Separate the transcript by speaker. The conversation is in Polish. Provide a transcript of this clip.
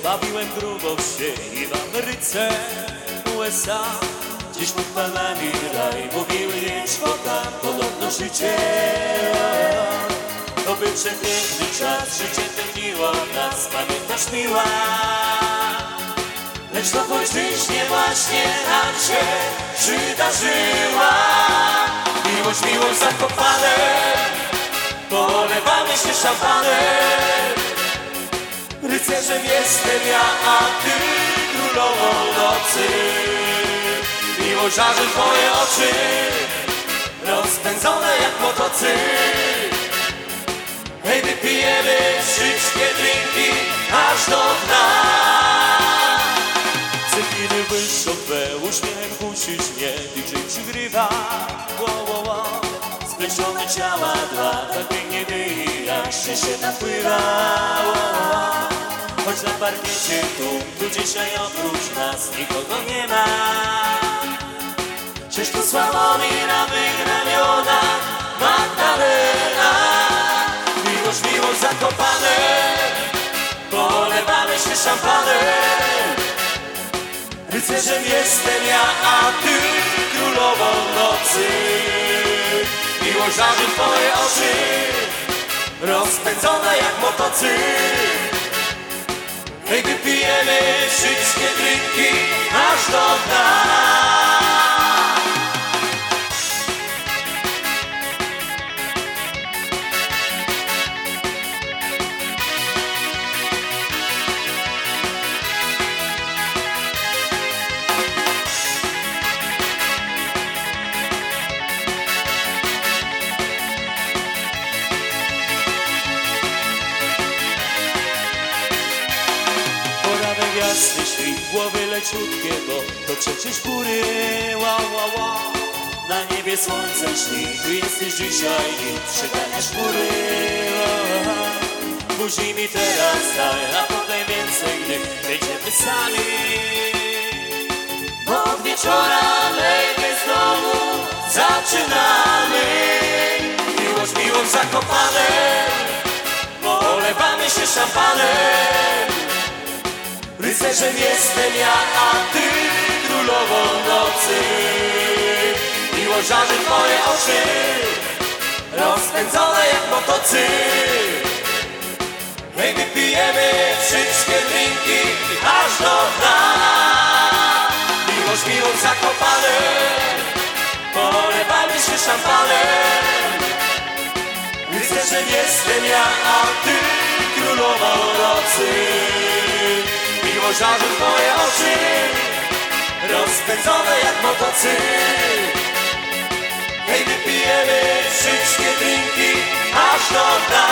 Speaker 1: bawiłem grubo się i w Ameryce, USA. Gdzieś pod palmami raj, mówiły liczbo tam, podobno życie. To był przepiękny czas, życie tętniło nas, pamiętasz miła. Lecz to w ojczyźnie właśnie nam się przydarzyła. Miłość zakopane, polewamy się szampanem. Rycerzem jestem ja, a ty królową nocy. Miłość żarzy twoje oczy, rozpędzone jak motocykl. Hej, wypijemy wszystkie drinki aż do dna. Cefiny wyższą twe, uśmiechem kusisz mnie, DJ przygrywa. Splecione ciała dwa, tak pięknie wyjaśnie się napływa. Choć na parkiecie tu dzisiaj oprócz nas nikogo nie ma. Czyż to Sławomira wygraniona Magdalena. Miłość zakopane, polewamy się szampanem. Rycerzem jestem ja, a ty królową nocy. Miłość żarzy twoje oczy, rozpędzone jak motocykl. Hej, wypijemy wszystkie drinki aż do dna. Jasny świt, głowy leciutkie, bo to przecież góry, Na niebie słońce śni, tu jesteś dzisiaj i przeganiasz chmury, Buzi mi teraz daj, a potem więcej, gdy będziemy sami. Bo od wieczora my znowu zaczynamy. Miłość zakopane, polewamy się szampanem. Rycerzem jestem ja, a ty królową nocy. Miłość żarzy twoje oczy, rozpędzone jak motocykl. Hej, wypijemy wszystkie drinki aż do dna. Miłość zakopane, polewamy się szampanem. Rycerzem jestem ja, a ty królową nocy. Miłość żarzy twoje oczy, rozpędzone jak motocykl. Hej, wypijemy wszystkie drinki aż do dna.